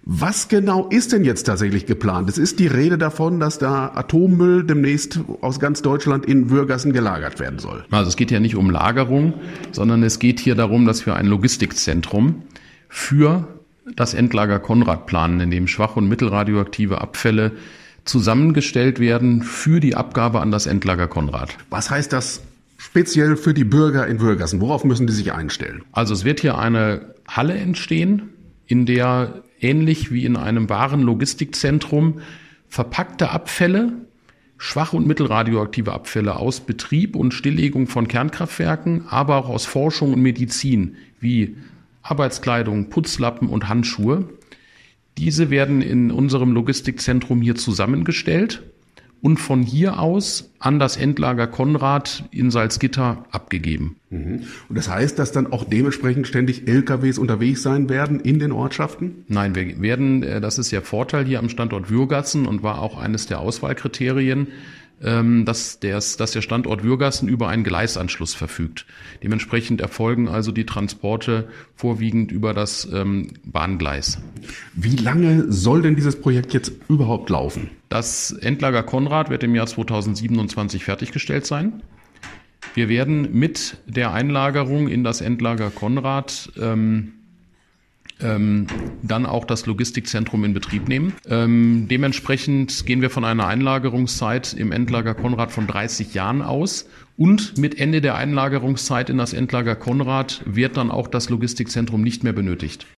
Was genau ist denn jetzt tatsächlich geplant? Es ist die Rede davon, dass da Atommüll demnächst aus ganz Deutschland in Würgassen gelagert werden soll. Also es geht ja nicht um Lagerung, sondern es geht hier darum, dass wir ein Logistikzentrum für das Endlager Konrad planen, in dem schwach- und mittelradioaktive Abfälle zusammengestellt werden für die Abgabe an das Endlager Konrad. Was heißt das speziell für die Bürger in Würgassen? Worauf müssen die sich einstellen? Also es wird hier eine Halle entstehen, in der ähnlich wie in einem wahren Logistikzentrum verpackte Abfälle, schwach- und mittelradioaktive Abfälle aus Betrieb und Stilllegung von Kernkraftwerken, aber auch aus Forschung und Medizin wie Arbeitskleidung, Putzlappen und Handschuhe. Diese werden in unserem Logistikzentrum hier zusammengestellt und von hier aus an das Endlager Konrad in Salzgitter abgegeben. Und das heißt, dass dann auch dementsprechend ständig LKWs unterwegs sein werden in den Ortschaften? Nein, wir werden, das ist der Vorteil hier am Standort Würgassen und war auch eines der Auswahlkriterien, dass der Standort Würgassen über einen Gleisanschluss verfügt. Dementsprechend erfolgen also die Transporte vorwiegend über das Bahngleis. Wie lange soll denn dieses Projekt jetzt überhaupt laufen? Das Endlager Konrad wird im Jahr 2027 fertiggestellt sein. Wir werden mit der Einlagerung in das Endlager Konrad dann auch das Logistikzentrum in Betrieb nehmen. Dementsprechend gehen wir von einer Einlagerungszeit im Endlager Konrad von 30 Jahren aus. Und mit Ende der Einlagerungszeit in das Endlager Konrad wird dann auch das Logistikzentrum nicht mehr benötigt.